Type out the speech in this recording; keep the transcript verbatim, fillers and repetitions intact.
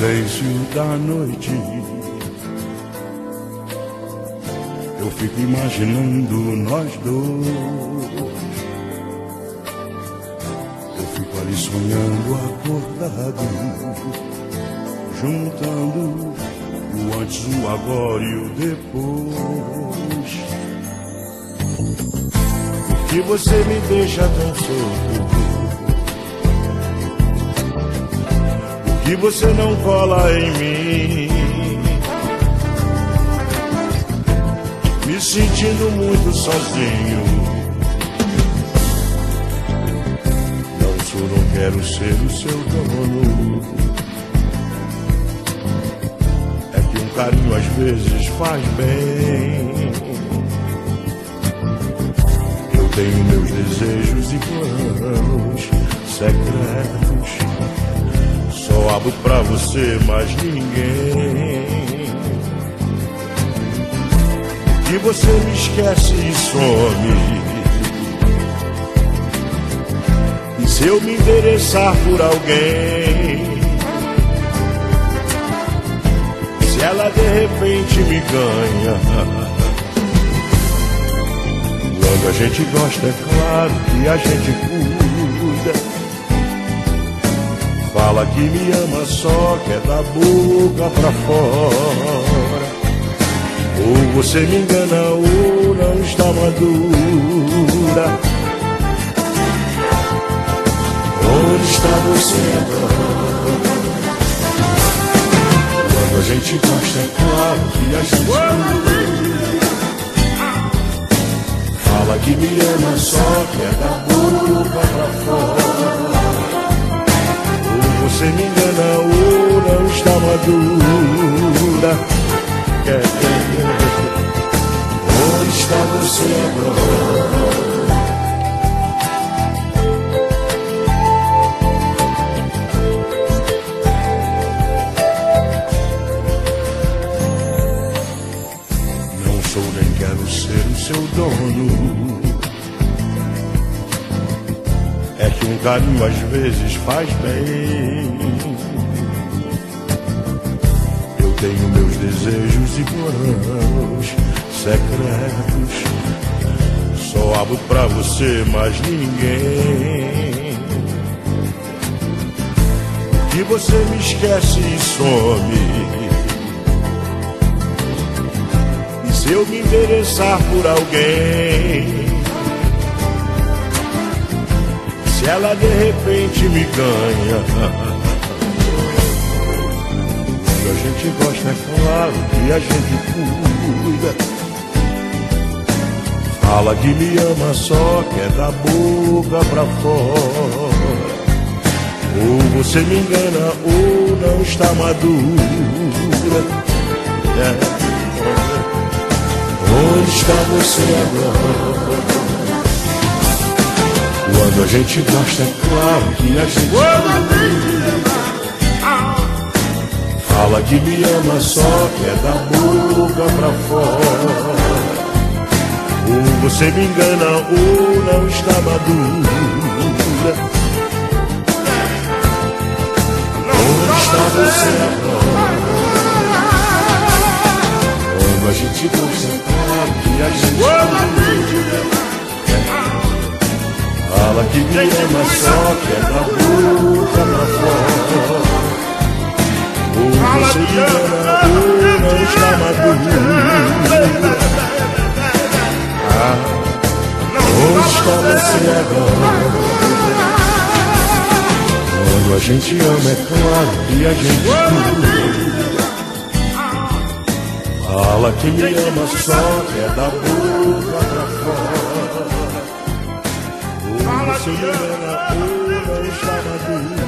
silêncio da noite, eu fico imaginando nós dois. Eu fico ali sonhando acordado, juntando o antes, o agora e o depois. Por que você me deixa tão solto? Que você não cola em mim, me sentindo muito sozinho. Não sou, não quero ser o seu dono. É que um carinho às vezes faz bem. Eu tenho meus desejos e planos secretos. Só abro pra você, mais ninguém. Que você me esquece e some. E se eu me interessar por alguém, se ela de repente me ganha, quando a gente gosta é claro que a gente cuida. Fala que me ama só, que é da boca pra fora. Ou você me engana ou não está madura. Onde está você agora? Quando a gente gosta é claro que a gente cuida. Fala que me ama só, que é da boca pra fora. Você me engana ou não está madura. Quer, quer, onde está você agora? Não sou nem quero ser o seu dono. É que um carinho às vezes faz bem. Eu tenho meus desejos e planos secretos. Só abro pra você, mais ninguém. Que você me esquece e some. E se eu me interessar por alguém, se ela de repente me ganha, quando a gente gosta é claro que a gente cuida. Fala que me ama só, que é da boca pra fora. Ou você me engana ou não está madura. É. Onde está você agora? Quando a gente gosta é claro que a gente cuida. Fala que me ama só, que é da boca pra fora. Ou você me engana ou não está madura. Onde está você agora? Quando a gente gosta é claro que a gente cuida. Fala que me ama só, que é da boca pra fora. Ou você me engana ou não está madura. Ah, onde está você agora? Quando a gente ama é claro que a gente cuida. Fala que me ama só, que é da boca pra fora. Você me engana ou não está madura.